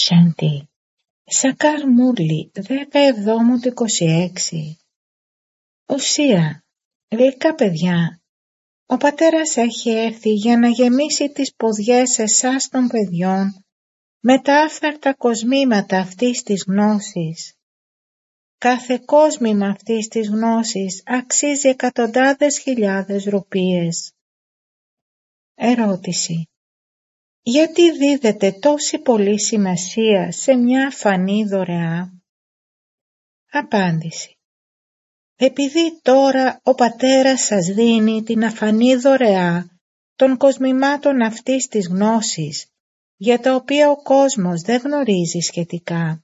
Σάντι. Σακάρ Μούρλι, 17/26. Ουσία, γλυκά παιδιά, ο πατέρας έχει έρθει για να γεμίσει τις ποδιές εσάς των παιδιών με τα άφθαρτα κοσμήματα αυτής της γνώσης. Κάθε κόσμημα αυτής της γνώσης αξίζει εκατοντάδες χιλιάδες ρουπίες. Ερώτηση. Γιατί δίδεται τόση πολύ σημασία σε μια αφανή δωρεά? Απάντηση. Επειδή τώρα ο πατέρας σας δίνει την αφανή δωρεά των κοσμημάτων αυτής της γνώσης, για τα οποία ο κόσμος δεν γνωρίζει σχετικά.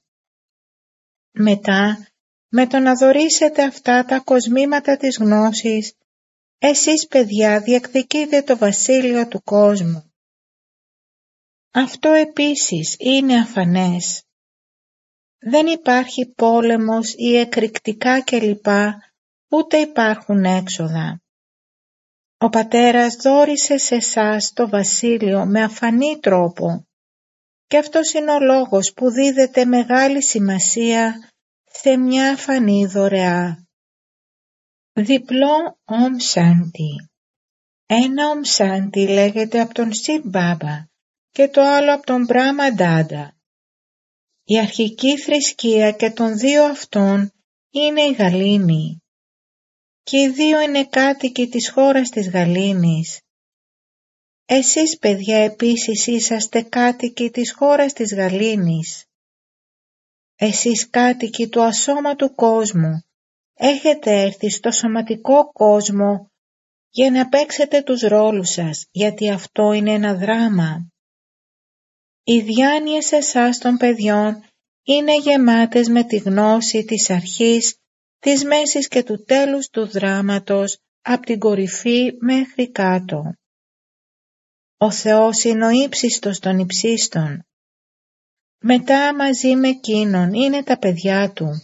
Μετά, με το να δωρήσετε αυτά τα κοσμήματα της γνώσης, εσείς παιδιά διεκδικείτε το βασίλειο του κόσμου. Αυτό επίσης είναι αφανές. Δεν υπάρχει πόλεμος ή εκρηκτικά κλπ, ούτε υπάρχουν έξοδα. Ο πατέρας δώρισε σε εσάς το βασίλειο με αφανή τρόπο και αυτός είναι ο λόγος που δίδεται μεγάλη σημασία σε μια αφανή δωρεά. Διπλό Ομ Σάντι. Ένα Ομ Σάντι λέγεται από τον Σιβ Μπάμπα και το άλλο από τον Μπράχμα Ντάντα. Η αρχική θρησκεία και των δύο αυτών είναι η Γαλήνη και οι δύο είναι κάτοικοι της χώρας της Γαλήνης. Εσείς παιδιά επίσης είσαστε κάτοικοι της χώρας της Γαλήνης. Εσείς κάτοικοι του ασώματου κόσμου έχετε έρθει στο σωματικό κόσμο για να παίξετε τους ρόλους σας, γιατί αυτό είναι ένα δράμα. Οι διάνοιες εσάς των παιδιών είναι γεμάτες με τη γνώση της αρχής, της μέσης και του τέλους του δράματος, από την κορυφή μέχρι κάτω. Ο Θεός είναι ο ύψιστος των υψίστων. Μετά μαζί με εκείνον είναι τα παιδιά Του.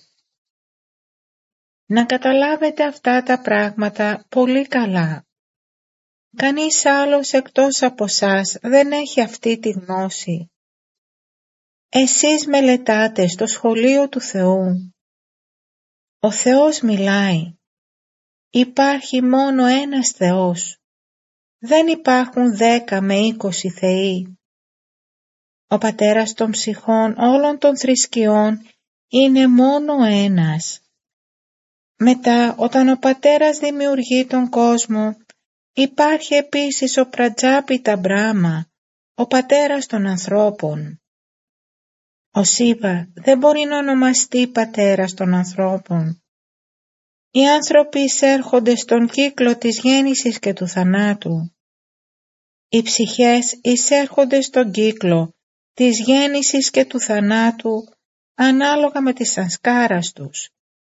Να καταλάβετε αυτά τα πράγματα πολύ καλά. Κανείς άλλος εκτός από σας δεν έχει αυτή τη γνώση. Εσείς μελετάτε στο σχολείο του Θεού. Ο Θεός μιλάει. Υπάρχει μόνο ένας Θεός. Δεν υπάρχουν 10 με 20 θεοί. Ο πατέρας των ψυχών όλων των θρησκειών είναι μόνο ένας. Μετά, όταν ο πατέρας δημιουργεί τον κόσμο, υπάρχει επίσης ο Πρατζάπιτα Μπράχμα, ο πατέρας των ανθρώπων. Ο Σίβα δεν μπορεί να ονομαστεί πατέρας των ανθρώπων. Οι άνθρωποι εισέρχονται στον κύκλο της γέννησης και του θανάτου. Οι ψυχές εισέρχονται στον κύκλο της γέννησης και του θανάτου ανάλογα με τη σανσκάρας τους.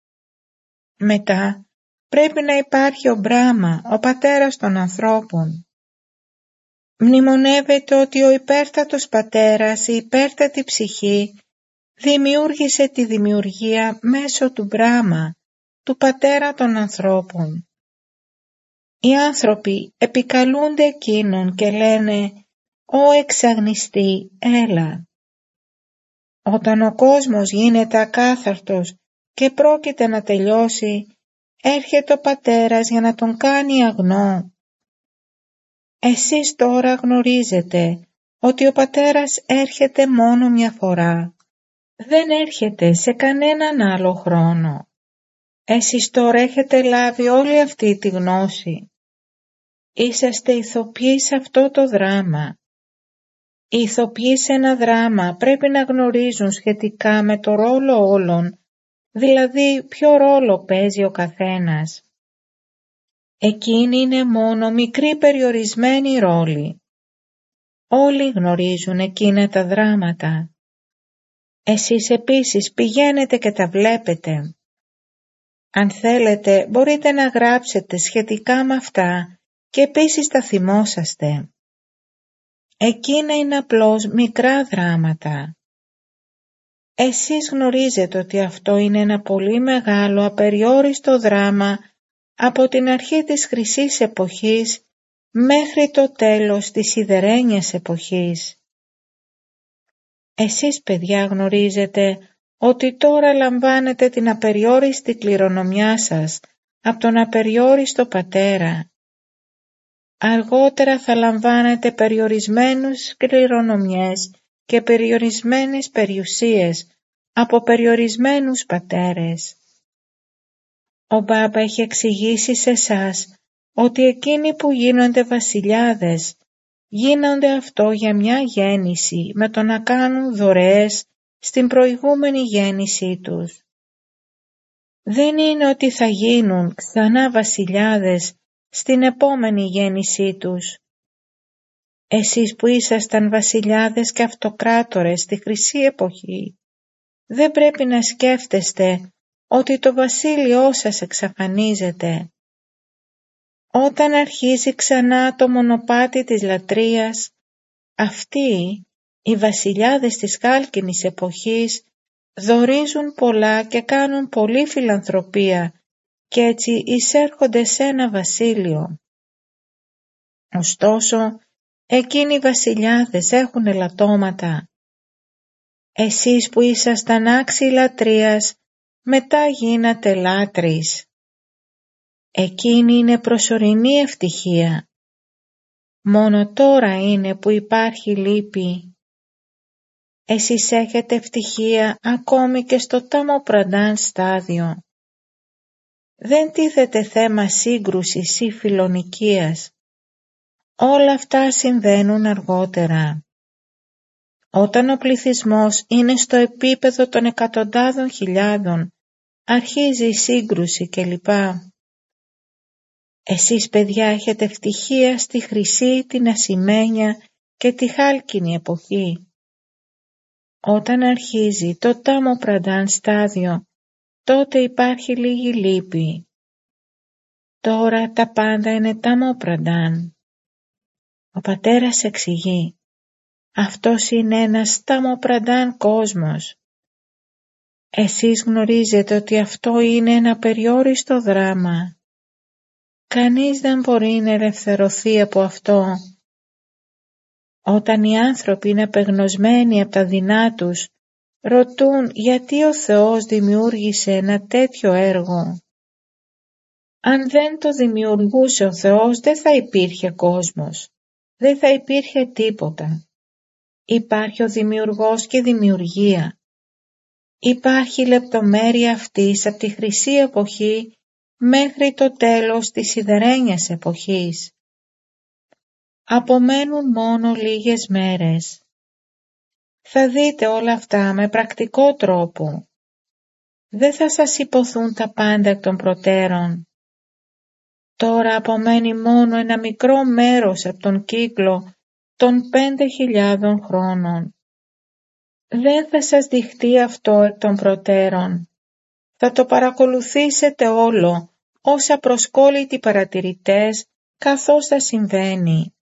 Μετά πρέπει να υπάρχει ο Μπράχμα, ο πατέρας των ανθρώπων. Μνημονεύεται ότι ο υπέρτατος πατέρας, η υπέρτατη ψυχή, δημιούργησε τη δημιουργία μέσω του Μπράχμα, του πατέρα των ανθρώπων. Οι άνθρωποι επικαλούνται εκείνον και λένε «Ω εξαγνιστή, έλα». Όταν ο κόσμος γίνεται ακάθαρτος και πρόκειται να τελειώσει, έρχεται ο πατέρας για να τον κάνει αγνό. Εσείς τώρα γνωρίζετε ότι ο πατέρας έρχεται μόνο μια φορά. Δεν έρχεται σε κανέναν άλλο χρόνο. Εσείς τώρα έχετε λάβει όλη αυτή τη γνώση. Είσαστε ηθοποιοί σε αυτό το δράμα. Οι ηθοποιοί σε ένα δράμα πρέπει να γνωρίζουν σχετικά με το ρόλο όλων, δηλαδή ποιο ρόλο παίζει ο καθένας. Εκείνη είναι μόνο μικρή περιορισμένη ρόλη. Όλοι γνωρίζουν εκείνα τα δράματα. Εσείς επίσης πηγαίνετε και τα βλέπετε. Αν θέλετε μπορείτε να γράψετε σχετικά με αυτά και επίσης τα θυμόσαστε. Εκείνα είναι απλώς μικρά δράματα. Εσείς γνωρίζετε ότι αυτό είναι ένα πολύ μεγάλο απεριόριστο δράμα από την αρχή της χρυσής εποχής μέχρι το τέλος της σιδερένιας εποχής. Εσείς παιδιά γνωρίζετε ότι τώρα λαμβάνετε την απεριόριστη κληρονομιά σας από τον απεριόριστο Πατέρα. Αργότερα θα λαμβάνετε περιορισμένους κληρονομιές και περιορισμένες περιουσίες από περιορισμένους πατέρες. Ο Μπάμπα έχει εξηγήσει σε εσάς ότι εκείνοι που γίνονται βασιλιάδες γίνονται αυτό για μια γέννηση με το να κάνουν δωρεές στην προηγούμενη γέννησή τους. Δεν είναι ότι θα γίνουν ξανά βασιλιάδες στην επόμενη γέννησή τους. Εσείς που ήσασταν βασιλιάδες και αυτοκράτορες στη Χρυσή Εποχή, δεν πρέπει να σκέφτεστε ότι το βασίλειό σας εξαφανίζεται. Όταν αρχίζει ξανά το μονοπάτι της λατρείας, αυτοί, οι βασιλιάδες της χάλκινης εποχής, δωρίζουν πολλά και κάνουν πολλή φιλανθρωπία και έτσι εισέρχονται σε ένα βασίλειο. Ωστόσο, εκείνοι οι βασιλιάδες έχουν ελαττώματα. Εσείς που ήσασταν άξιοι λατρείας, μετά γίνατε λάτρεις. Εκείνη είναι προσωρινή ευτυχία. Μόνο τώρα είναι που υπάρχει λύπη. Εσείς έχετε ευτυχία ακόμη και στο τάμο-πραντάν στάδιο. Δεν τίθεται θέμα σύγκρουσης ή φιλονικίας. Όλα αυτά συμβαίνουν αργότερα. Όταν ο πληθυσμός είναι στο επίπεδο των εκατοντάδων χιλιάδων, αρχίζει η σύγκρουση κλπ. Εσείς παιδιά έχετε ευτυχία στη χρυσή, την ασημένια και τη χάλκινη εποχή. Όταν αρχίζει το τάμο-πραντάν στάδιο, τότε υπάρχει λίγη λύπη. Τώρα τα πάντα είναι τάμο-πραντάν. Ο πατέρας εξηγεί, αυτός είναι ένας τάμο-πραντάν κόσμος. Εσείς γνωρίζετε ότι αυτό είναι ένα περιόριστο δράμα. Κανείς δεν μπορεί να ελευθερωθεί από αυτό. Όταν οι άνθρωποι είναι απεγνωσμένοι από τα δεινά τους, ρωτούν γιατί ο Θεός δημιούργησε ένα τέτοιο έργο. Αν δεν το δημιουργούσε ο Θεός, δεν θα υπήρχε κόσμος, δεν θα υπήρχε τίποτα. Υπάρχει ο δημιουργός και δημιουργία. Υπάρχει λεπτομέρεια αυτής από τη Χρυσή Εποχή μέχρι το τέλος της Σιδερένιας Εποχής. Απομένουν μόνο λίγες μέρες. Θα δείτε όλα αυτά με πρακτικό τρόπο. Δεν θα σας υποθούν τα πάντα εκ των προτέρων. Τώρα απομένει μόνο ένα μικρό μέρος από τον κύκλο των 5.000 χρόνων. Δεν θα σας δειχτεί αυτό εκ των προτέρων. Θα το παρακολουθήσετε όλο, όσα προσκόλλητοι παρατηρητές, καθώς θα συμβαίνει.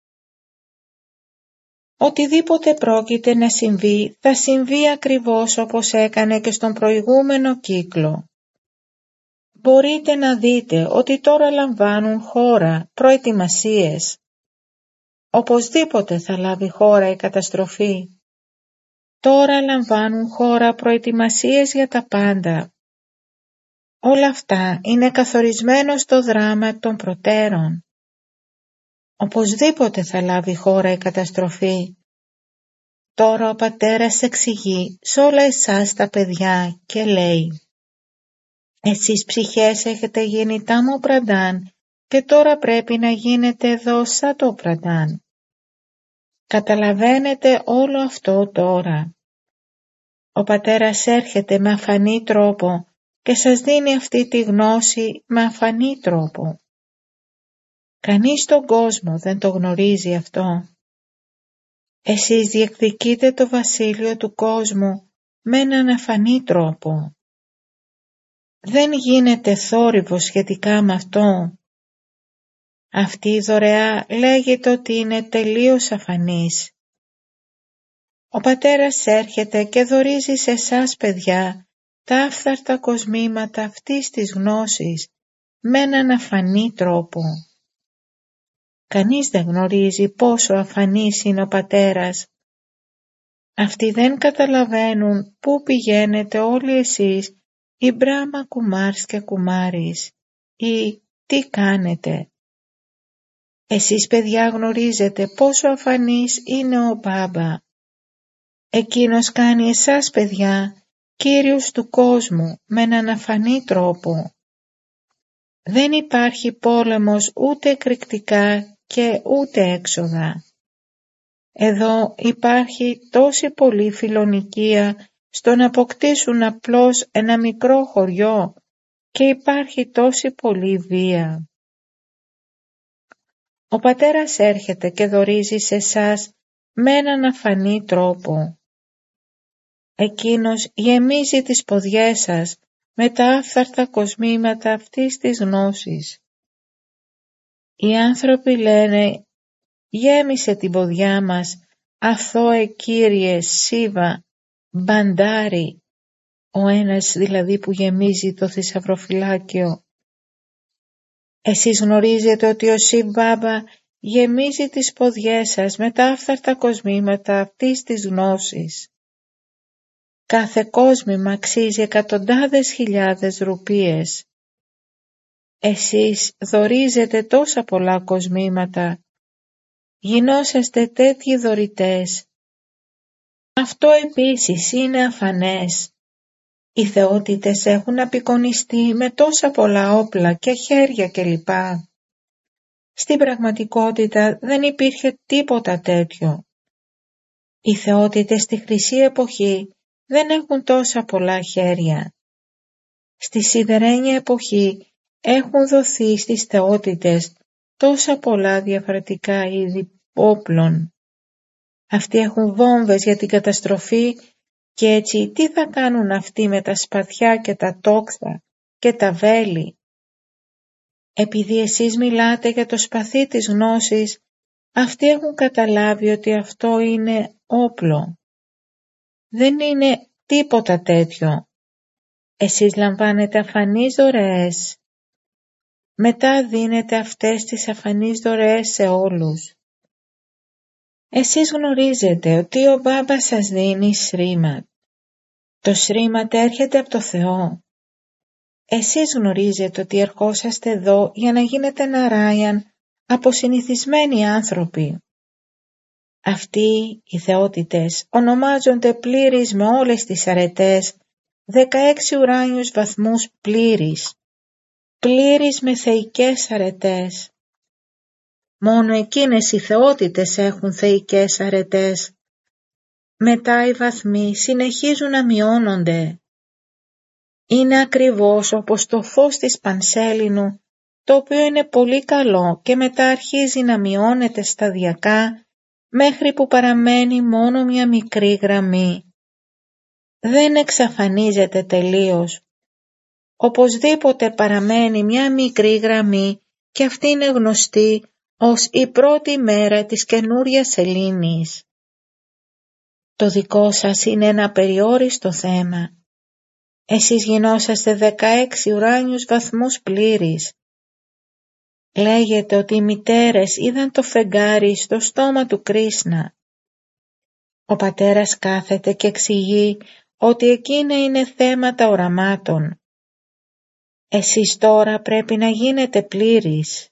Οτιδήποτε πρόκειται να συμβεί, θα συμβεί ακριβώς όπως έκανε και στον προηγούμενο κύκλο. Μπορείτε να δείτε ότι τώρα λαμβάνουν χώρα προετοιμασίες. Οπωσδήποτε θα λάβει χώρα η καταστροφή. Τώρα λαμβάνουν χώρα προετοιμασίες για τα πάντα. Όλα αυτά είναι καθορισμένο στο δράμα των προτέρων. Οπωσδήποτε θα λάβει χώρα η καταστροφή. Τώρα ο πατέρας εξηγεί σε όλα εσάς τα παιδιά και λέει, εσείς ψυχές έχετε γίνει τάμο-πραντάν και τώρα πρέπει να γίνετε εδώ σάτο-πραντάν. Καταλαβαίνετε όλο αυτό τώρα. Ο πατέρας έρχεται με αφανή τρόπο και σας δίνει αυτή τη γνώση με αφανή τρόπο. Κανείς στον κόσμο δεν το γνωρίζει αυτό. Εσείς διεκδικείτε το βασίλειο του κόσμου με έναν αφανή τρόπο. Δεν γίνεται θόρυβος σχετικά με αυτό. Αυτή η δωρεά λέγεται ότι είναι τελείως αφανής. Ο πατέρας έρχεται και δωρίζει σε εσάς παιδιά τα άφθαρτα κοσμήματα αυτής της γνώσης με έναν αφανή τρόπο. Κανείς δεν γνωρίζει πόσο αφανής είναι ο πατέρας. Αυτοί δεν καταλαβαίνουν πού πηγαίνετε όλοι εσείς, οι Μπράμα κουμάρς και κουμάρις, ή τι κάνετε. Εσείς παιδιά γνωρίζετε πόσο αφανής είναι ο Μπάμπα. Εκείνος κάνει εσάς παιδιά κύριους του κόσμου με έναν αφανή τρόπο. Δεν υπάρχει πόλεμος ούτε εκρηκτικά και ούτε έξοδα. Εδώ υπάρχει τόση πολλή φιλονικία στο να αποκτήσουν απλώς ένα μικρό χωριό και υπάρχει τόση πολλή βία. Ο πατέρας έρχεται και δωρίζει σε εσάς με έναν αφανή τρόπο. Εκείνος γεμίζει τις ποδιές σας με τα άφθαρτα κοσμήματα αυτής της γνώσης. Οι άνθρωποι λένε «Γέμισε την ποδιά μας, αθώε Κύριε Σίβα, Μπαντάρι», ο ένας δηλαδή που γεμίζει το θησαυροφυλάκιο. Εσείς γνωρίζετε ότι ο Σιβ Μπάμπα γεμίζει τις ποδιές σας με τα άφθαρτα κοσμήματα αυτής της γνώσης. Κάθε κόσμημα αξίζει εκατοντάδες χιλιάδες ρουπίες. Εσείς δωρίζετε τόσα πολλά κοσμήματα. Γινόσαστε τέτοιοι δωρητές. Αυτό επίσης είναι αφανές. Οι θεότητες έχουν απεικονιστεί με τόσα πολλά όπλα και χέρια κλπ. Στην πραγματικότητα δεν υπήρχε τίποτα τέτοιο. Οι θεότητες στη χρυσή εποχή δεν έχουν τόσα πολλά χέρια. Στη σιδερένια εποχή έχουν δοθεί στις θεότητες τόσα πολλά διαφορετικά είδη όπλων. Αυτοί έχουν βόμβες για την καταστροφή και έτσι τι θα κάνουν αυτοί με τα σπαθιά και τα τόξα και τα βέλη. Επειδή εσείς μιλάτε για το σπαθί της γνώσης, αυτοί έχουν καταλάβει ότι αυτό είναι όπλο. Δεν είναι τίποτα τέτοιο. Εσείς λαμβάνετε αφανείς δωρεές. Μετά δίνετε αυτές τις αφανείς δωρεές σε όλους. Εσείς γνωρίζετε ότι ο Μπάμπας σας δίνει σρίματ. Το σρίματ έρχεται από το Θεό. Εσείς γνωρίζετε ότι ερχόσαστε εδώ για να γίνετε ναράιαν από συνηθισμένοι άνθρωποι. Αυτοί οι θεότητες ονομάζονται πλήρεις με όλες τις αρετές, 16 ουράνιους βαθμούς πλήρης, πλήρης με θεϊκές αρετές. Μόνο εκείνες οι θεότητες έχουν θεϊκές αρετές. Μετά οι βαθμοί συνεχίζουν να μειώνονται. Είναι ακριβώς όπως το φως της πανσέλινου, το οποίο είναι πολύ καλό και μετά αρχίζει να μειώνεται σταδιακά μέχρι που παραμένει μόνο μια μικρή γραμμή. Δεν εξαφανίζεται τελείως. Οπωσδήποτε παραμένει μια μικρή γραμμή και αυτή είναι γνωστή ως η πρώτη μέρα της καινούριας σελήνης. Το δικό σας είναι ένα περιόριστο θέμα. Εσείς γινόσαστε 16 ουράνιους βαθμούς πλήρης. Λέγεται ότι οι μητέρες είδαν το φεγγάρι στο στόμα του Κρίσνα. Ο πατέρας κάθεται και εξηγεί ότι εκείνα είναι θέματα οραμάτων. Εσείς τώρα πρέπει να γίνετε πλήρης.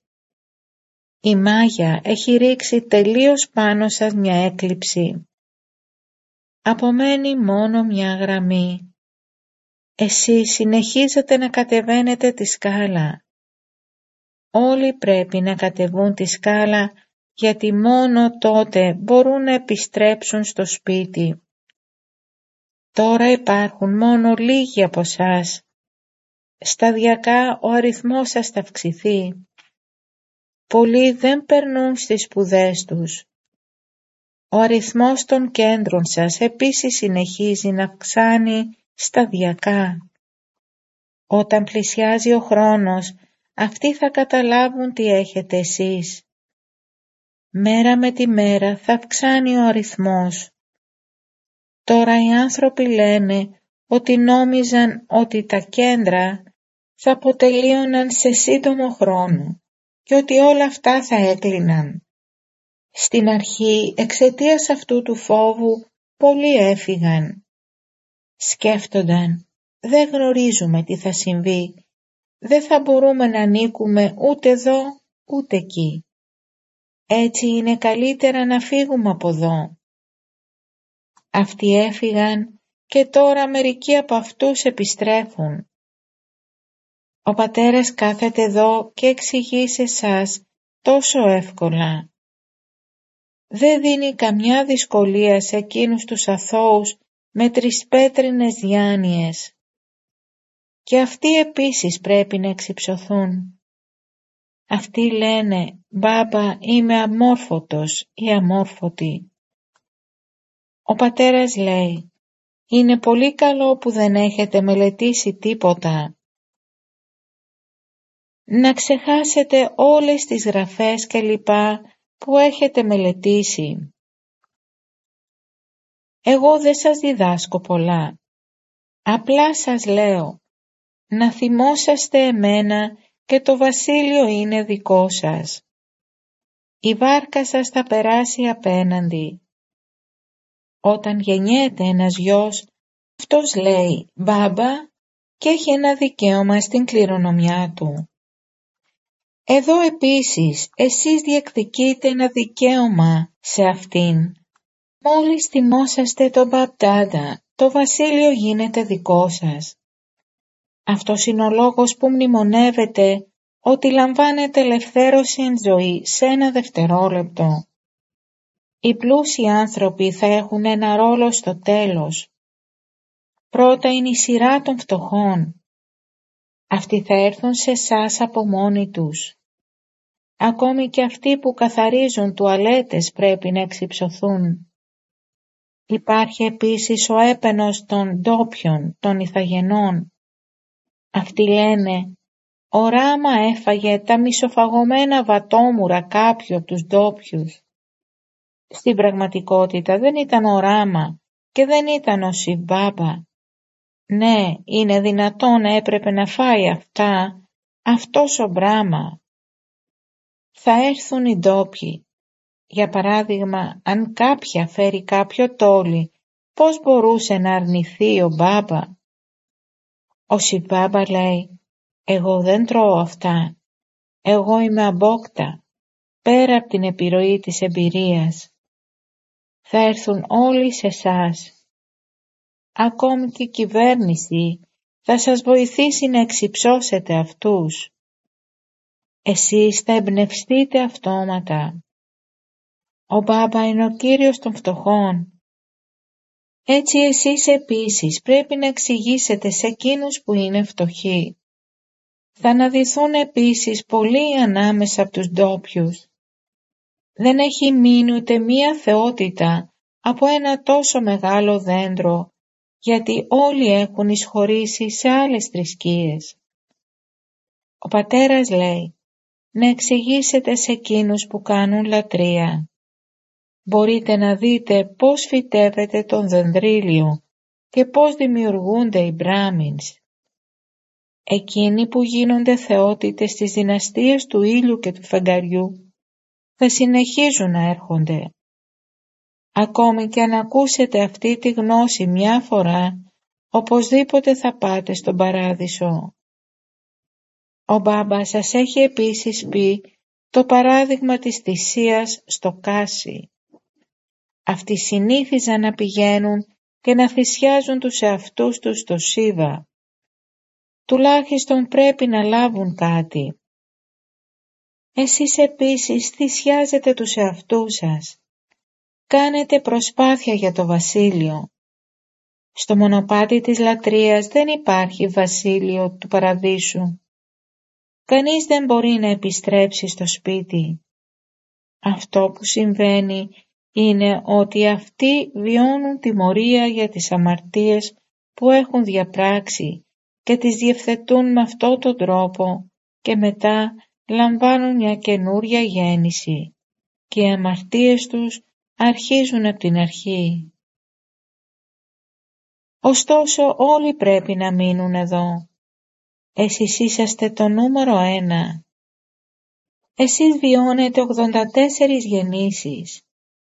Η Μάγια έχει ρίξει τελείως πάνω σας μια έκλειψη. Απομένει μόνο μια γραμμή. Εσείς συνεχίζετε να κατεβαίνετε τη σκάλα. Όλοι πρέπει να κατεβούν τη σκάλα γιατί μόνο τότε μπορούν να επιστρέψουν στο σπίτι. Τώρα υπάρχουν μόνο λίγοι από εσάς. Σταδιακά ο αριθμός σας θα αυξηθεί. Πολλοί δεν περνούν στις σπουδές τους. Ο αριθμός των κέντρων σας επίσης συνεχίζει να αυξάνει σταδιακά. Όταν πλησιάζει ο χρόνος, αυτοί θα καταλάβουν τι έχετε εσείς. Μέρα με τη μέρα θα αυξάνει ο αριθμός. Τώρα οι άνθρωποι λένε ότι νόμιζαν ότι τα κέντρα θα αποτελείωναν σε σύντομο χρόνο και ότι όλα αυτά θα έκλειναν. Στην αρχή, εξαιτίας αυτού του φόβου, πολλοί έφυγαν. Σκέφτονταν, δεν γνωρίζουμε τι θα συμβεί, δεν θα μπορούμε να ανήκουμε ούτε εδώ ούτε εκεί. Έτσι είναι καλύτερα να φύγουμε από εδώ. Αυτοί έφυγαν και τώρα μερικοί από αυτούς επιστρέφουν. Ο πατέρας κάθεται εδώ και εξηγεί σε εσάς τόσο εύκολα. Δεν δίνει καμιά δυσκολία σε εκείνους τους αθώους με τρισπέτρινες διάνοιες. Και αυτοί επίσης πρέπει να εξυψωθούν. Αυτοί λένε «Μπάμπα, είμαι αμόρφωτος ή αμόρφωτη». Ο πατέρας λέει «Είναι πολύ καλό που δεν έχετε μελετήσει τίποτα. Να ξεχάσετε όλες τις γραφές και λοιπά που έχετε μελετήσει. Εγώ δεν σας διδάσκω πολλά. Απλά σας λέω να θυμόσαστε εμένα και το βασίλειο είναι δικό σας. Η βάρκα σας θα περάσει απέναντι. Όταν γεννιέται ένας γιος, αυτός λέει «Μπάμπα» και έχει ένα δικαίωμα στην κληρονομιά του. Εδώ επίσης εσείς διεκδικείτε ένα δικαίωμα σε αυτήν. Μόλις θυμόσαστε τον μπαπτάντα, το βασίλειο γίνεται δικό σας. Αυτός είναι ο λόγος που μνημονεύετε ότι λαμβάνετε ελευθέρωση εν ζωή σε ένα δευτερόλεπτο. Οι πλούσιοι άνθρωποι θα έχουν ένα ρόλο στο τέλος. Πρώτα είναι η σειρά των φτωχών. Αυτοί θα έρθουν σε εσάς από μόνοι τους. Ακόμη και αυτοί που καθαρίζουν τουαλέτες πρέπει να εξυψωθούν. Υπάρχει επίσης ο έπαινος των ντόπιων, των ηθαγενών. Αυτοί λένε «Ο Ράμα έφαγε τα μισοφαγωμένα βατόμουρα κάποιου από τους ντόπιους». Στην πραγματικότητα δεν ήταν ο Ράμα και δεν ήταν ο Σιβ-Μπάμπα. Ναι, είναι δυνατόν έπρεπε να φάει αυτά, αυτός ο Μπράμα. Θα έρθουν οι ντόπιοι. Για παράδειγμα, αν κάποια φέρει κάποιο τόλι, πώς μπορούσε να αρνηθεί ο Μπάμπα? Ο Σιβ-Μπάμπα λέει «Εγώ δεν τρώω αυτά. Εγώ είμαι αμπόκτα, πέρα από την επιρροή της εμπειρίας. Θα έρθουν όλοι σε εσάς. Ακόμη και η κυβέρνηση θα σας βοηθήσει να εξυψώσετε αυτούς. Εσείς θα εμπνευστείτε αυτόματα. Ο Μπάμπα είναι ο Κύριος των φτωχών. Έτσι εσείς επίσης πρέπει να εξηγήσετε σε εκείνους που είναι φτωχοί. Θα αναδυθούν επίσης πολλοί ανάμεσα από τους ντόπιους. Δεν έχει μείνει ούτε μία θεότητα από ένα τόσο μεγάλο δέντρο, γιατί όλοι έχουν εισχωρήσει σε άλλες θρησκείες. Ο πατέρας λέει να εξηγήσετε σε εκείνους που κάνουν λατρεία. Μπορείτε να δείτε πώς φυτεύεται τον δενδρίλιο και πώς δημιουργούνται οι Μπράμινς. Εκείνοι που γίνονται θεότητες στις δυναστείες του ήλιου και του φεγγαριού θα συνεχίζουν να έρχονται. Ακόμη και αν ακούσετε αυτή τη γνώση μια φορά, οπωσδήποτε θα πάτε στον παράδεισο. Ο Μπάμπα σας έχει επίσης πει το παράδειγμα της θυσίας στο Κάσι. Αυτοί συνήθιζαν να πηγαίνουν και να θυσιάζουν τους εαυτούς τους στο Σίβα. Τουλάχιστον πρέπει να λάβουν κάτι. Εσείς επίσης θυσιάζετε τους εαυτούς σας. Κάνετε προσπάθεια για το βασίλειο. Στο μονοπάτι της λατρείας δεν υπάρχει βασίλειο του παραδείσου. Κανείς δεν μπορεί να επιστρέψει στο σπίτι. Αυτό που συμβαίνει είναι ότι αυτοί βιώνουν τιμωρία για τις αμαρτίες που έχουν διαπράξει και τις διευθετούν με αυτόν τον τρόπο και μετά λαμβάνουν μια καινούρια γέννηση και οι αμαρτίες τους αρχίζουν από την αρχή. Ωστόσο όλοι πρέπει να μείνουν εδώ. Εσείς είσαστε το νούμερο 1. Εσείς βιώνετε 84 γεννήσεις.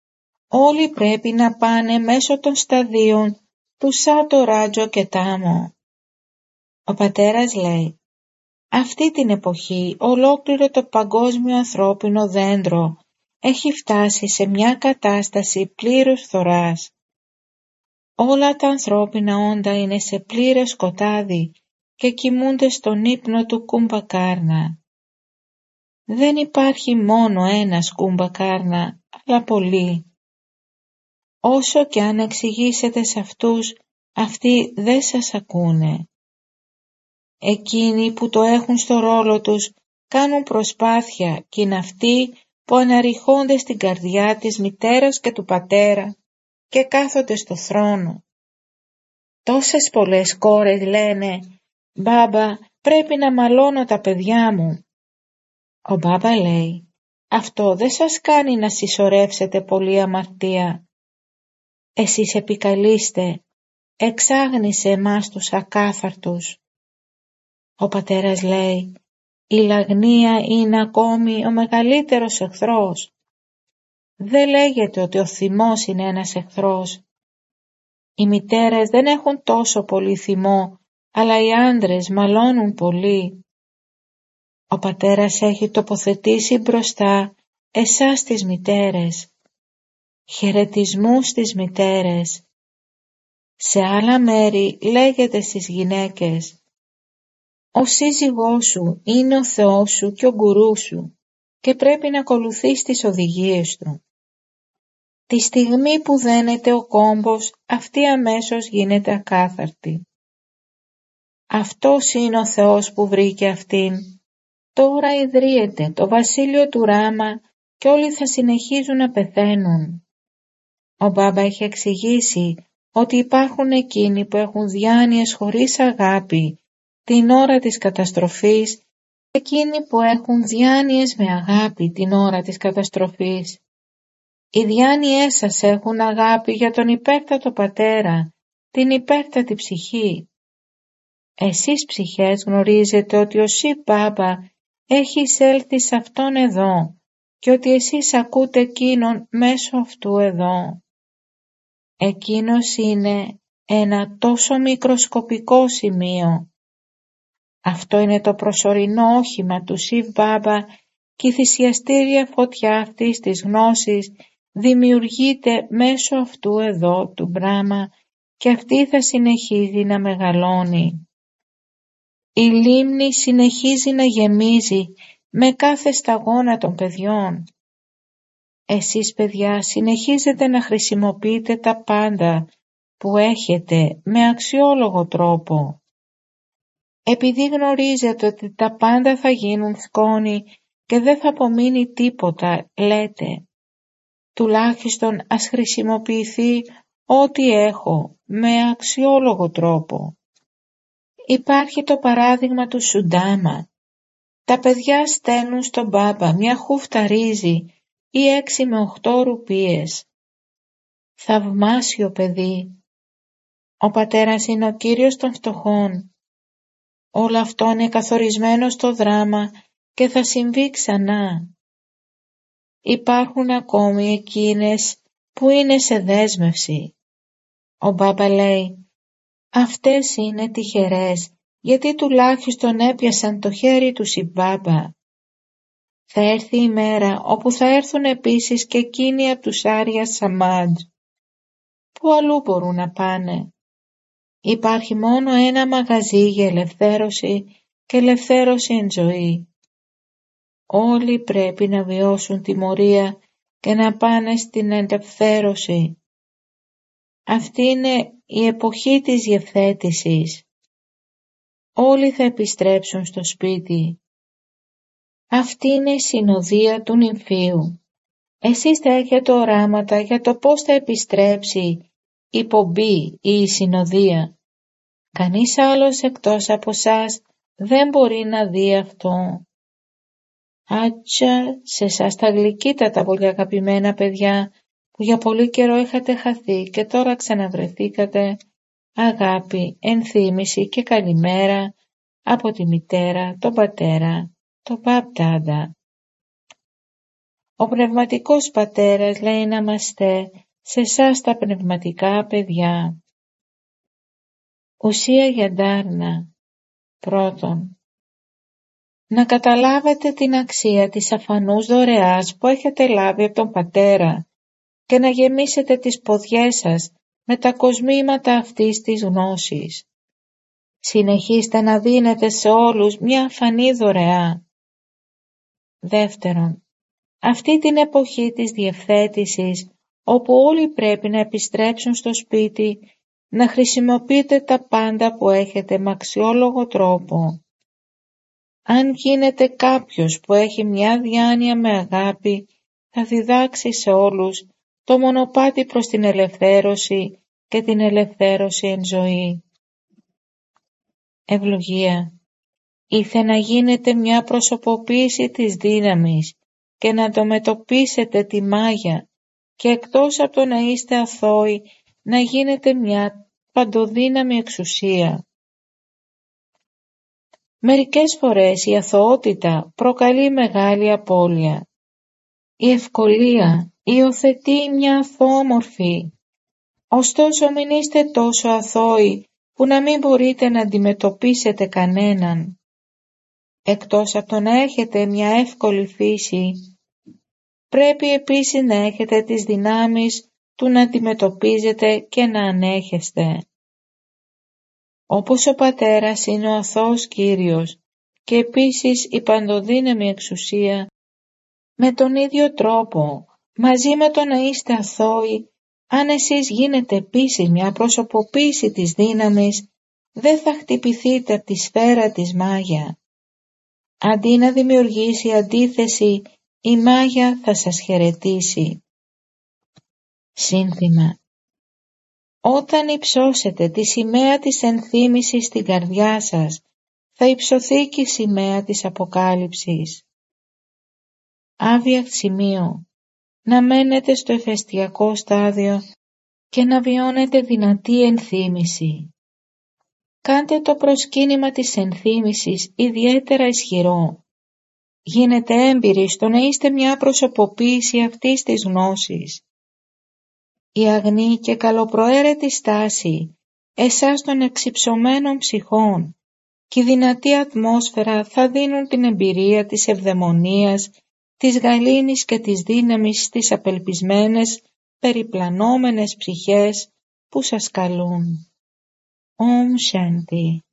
όλοι πρέπει να πάνε μέσω των σταδίων του Σάτο, Ράτζο και Τάμο. Ο πατέρας λέει, αυτή την εποχή ολόκληρο το παγκόσμιο ανθρώπινο δέντρο έχει φτάσει σε μια κατάσταση πλήρους φθοράς. Όλα τα ανθρώπινα όντα είναι σε πλήρες σκοτάδι και κοιμούνται στον ύπνο του Κουμπακάρνα. Δεν υπάρχει μόνο ένας Κουμπακάρνα, αλλά πολλοί. Όσο και αν εξηγήσετε σε αυτούς, αυτοί δεν σας ακούνε. Εκείνοι που το έχουν στο ρόλο τους κάνουν προσπάθεια και είναι αυτοί που αναρριχώνται στην καρδιά της μητέρας και του πατέρα και κάθονται στο θρόνο. Τόσες πολλές κόρες λένε «Μπάμπα, πρέπει να μαλώνω τα παιδιά μου». Ο μπάμπα λέει «Αυτό δεν σας κάνει να συσσωρεύσετε πολλή αμαρτία. Εσείς επικαλείστε, εξάγνησε εμάς τους ακάθαρτους». Ο πατέρας λέει «Η λαγνία είναι ακόμη ο μεγαλύτερος εχθρός». Δεν λέγεται ότι ο θυμός είναι ένας εχθρός. Οι μητέρες δεν έχουν τόσο πολύ θυμό, αλλά οι άντρες μαλώνουν πολύ. Ο πατέρας έχει τοποθετήσει μπροστά εσάς τις μητέρες. Χαιρετισμούς στις μητέρες. Σε άλλα μέρη λέγεται στις γυναίκες «Ο σύζυγός σου είναι ο Θεός σου και ο γκουρού σου και πρέπει να ακολουθείς τις οδηγίες του». Τη στιγμή που δένεται ο κόμπος, αυτή αμέσως γίνεται ακάθαρτη. Αυτός είναι ο Θεός που βρήκε αυτήν. Τώρα ιδρύεται το βασίλειο του Ράμα και όλοι θα συνεχίζουν να πεθαίνουν. Ο μπάμπα έχει εξηγήσει ότι υπάρχουν εκείνοι που έχουν διάνοιες χωρίς αγάπη την ώρα της καταστροφής και εκείνοι που έχουν διάνοιες με αγάπη την ώρα της καταστροφής. Οι διάνοιές σας έχουν αγάπη για τον υπέρτατο πατέρα, την υπέρτατη ψυχή. Εσείς ψυχές γνωρίζετε ότι ο Σιβ Μπάμπα έχει εισέλθει σε αυτόν εδώ και ότι εσείς ακούτε εκείνον μέσω αυτού εδώ. Εκείνος είναι ένα τόσο μικροσκοπικό σημείο. Αυτό είναι το προσωρινό όχημα του Σιβ Μπάμπα και η θυσιαστήρια φωτιά αυτής της γνώσης δημιουργείται μέσω αυτού εδώ του Μπράμα και αυτή θα συνεχίζει να μεγαλώνει. Η λίμνη συνεχίζει να γεμίζει με κάθε σταγόνα των παιδιών. Εσείς παιδιά συνεχίζετε να χρησιμοποιείτε τα πάντα που έχετε με αξιόλογο τρόπο. Επειδή γνωρίζετε ότι τα πάντα θα γίνουν σκόνη και δεν θα απομείνει τίποτα, λέτε τουλάχιστον ας χρησιμοποιηθεί ό,τι έχω με αξιόλογο τρόπο. Υπάρχει το παράδειγμα του Σουντάμα. Τα παιδιά στέλνουν στον μπάμπα μια χούφτα ρύζι ή 6 με 8 ρουπίες. Θαυμάσιο παιδί. Ο πατέρας είναι ο κύριος των φτωχών. Όλο αυτό είναι καθορισμένο στο δράμα και θα συμβεί ξανά. Υπάρχουν ακόμη εκείνες που είναι σε δέσμευση. Ο μπάμπα λέει, αυτές είναι τυχερές γιατί τουλάχιστον έπιασαν το χέρι του Σιμπάμπα. Θα έρθει η μέρα όπου θα έρθουν επίσης και εκείνοι από τους Άρια Σαμάντζ. Πού αλλού μπορούν να πάνε? Υπάρχει μόνο ένα μαγαζί για ελευθέρωση και ελευθέρωση εν ζωή. Όλοι πρέπει να βιώσουν τιμωρία και να πάνε στην ελευθέρωση. Αυτή είναι η εποχή της διευθέτησης. Όλοι θα επιστρέψουν στο σπίτι. Αυτή είναι η συνοδεία του νυμφίου. Εσείς θα έχετε οράματα για το πώς θα επιστρέψει η πομπή ή η συνοδεία. Κανείς άλλος εκτός από σας δεν μπορεί να δει αυτό. Άτσα, σε εσάς τα γλυκύτατα πολύ αγαπημένα παιδιά που για πολύ καιρό είχατε χαθεί και τώρα ξαναβρεθήκατε, αγάπη, ενθύμηση και καλημέρα από τη μητέρα, τον πατέρα, τον Μπαπ Ντάντα. Ο Πνευματικός Πατέρας λέει να είμαστε σε εσάς τα πνευματικά παιδιά. Ουσία για ντάρνα. Πρώτον, να καταλάβετε την αξία της αφανούς δωρεάς που έχετε λάβει από τον Πατέρα και να γεμίσετε τις ποδιές σας με τα κοσμήματα αυτής της γνώσης. Συνεχίστε να δίνετε σε όλους μια αφανή δωρεά. Δεύτερον, αυτή την εποχή της διευθέτησης, όπου όλοι πρέπει να επιστρέψουν στο σπίτι, να χρησιμοποιείτε τα πάντα που έχετε με αξιόλογο τρόπο. Αν γίνεται κάποιος που έχει μια διάνοια με αγάπη, θα διδάξει σε όλους το μονοπάτι προς την ελευθέρωση και την ελευθέρωση εν ζωή. Ευλογία. Ήθε να γίνετε μια προσωποποίηση της δύναμης και να αντιμετωπίσετε τη μάγια και εκτός από το να είστε αθώοι, να γίνετε μια παντοδύναμη εξουσία. Μερικές φορές η αθωότητα προκαλεί μεγάλη απώλεια. Η ευκολία υιοθετεί μια αθώα μορφή. Ωστόσο μην είστε τόσο αθώοι που να μην μπορείτε να αντιμετωπίσετε κανέναν. Εκτός από το να έχετε μια εύκολη φύση, πρέπει επίσης να έχετε τις δυνάμεις του να αντιμετωπίζετε και να ανέχεστε. Όπως ο Πατέρας είναι ο αθώος Κύριος και επίσης η παντοδύναμη εξουσία, με τον ίδιο τρόπο, μαζί με το να είστε αθώοι, αν εσείς γίνετε επίσης μια προσωποποίηση της δύναμης, δεν θα χτυπηθείτε από τη σφαίρα της μάγια. Αντί να δημιουργήσει αντίθεση, η μάγια θα σας χαιρετήσει. Σύνθημα. Όταν υψώσετε τη σημαία της ενθύμησης στην καρδιά σας, θα υψωθεί και η σημαία της Αποκάλυψης. Άβια σημείο. Να μένετε στο εφεστιακό στάδιο και να βιώνετε δυνατή ενθύμηση. Κάντε το προσκύνημα της ενθύμησης ιδιαίτερα ισχυρό. Γίνετε έμπειροι στο να είστε μια προσωποποίηση αυτής της γνώσης. Η αγνή και καλοπροαίρετη στάση εσάς των εξυψωμένων ψυχών και η δυνατή ατμόσφαιρα θα δίνουν την εμπειρία της ευδαιμονίας, της γαλήνης και της δύναμης στις απελπισμένες, περιπλανόμενες ψυχές που σας καλούν. Om Shanti.